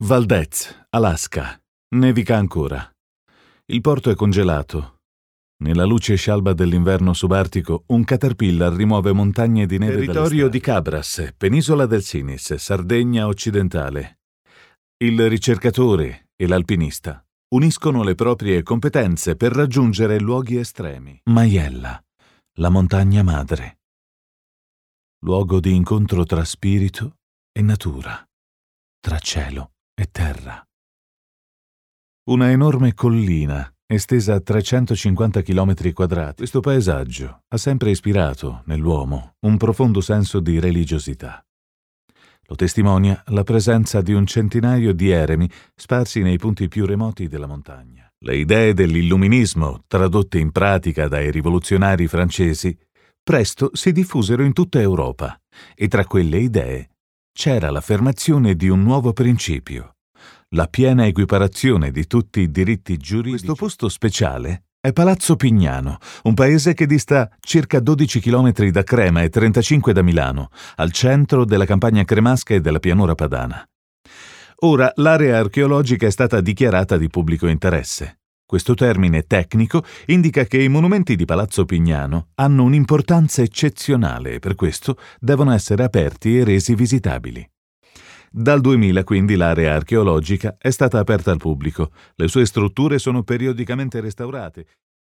Valdez, Alaska. Nevica ancora. Il porto è congelato. Nella luce scialba dell'inverno subartico, un caterpillar rimuove montagne di neve. Territorio di Cabras, penisola del Sinis, Sardegna occidentale. Il ricercatore e l'alpinista uniscono le proprie competenze per raggiungere luoghi estremi. Maiella, la montagna madre. Luogo di incontro tra spirito e natura, tra cielo e terra. Una enorme collina estesa a 350 km quadrati. Questo paesaggio ha sempre ispirato nell'uomo un profondo senso di religiosità. Lo testimonia la presenza di un centinaio di eremi sparsi nei punti più remoti della montagna. Le idee dell'illuminismo, tradotte in pratica dai rivoluzionari francesi, presto si diffusero in tutta Europa e tra quelle idee c'era l'affermazione di un nuovo principio: la piena equiparazione di tutti i diritti giuridici. Questo posto speciale è Palazzo Pignano, un paese che dista circa 12 km da Crema e 35 da Milano, al centro della campagna cremasca e della pianura padana. Ora l'area archeologica è stata dichiarata di pubblico interesse. Questo termine tecnico indica che i monumenti di Palazzo Pignano hanno un'importanza eccezionale e per questo devono essere aperti e resi visitabili. Dal 2000 quindi l'area archeologica è stata aperta al pubblico. Le sue strutture sono periodicamente restaurate.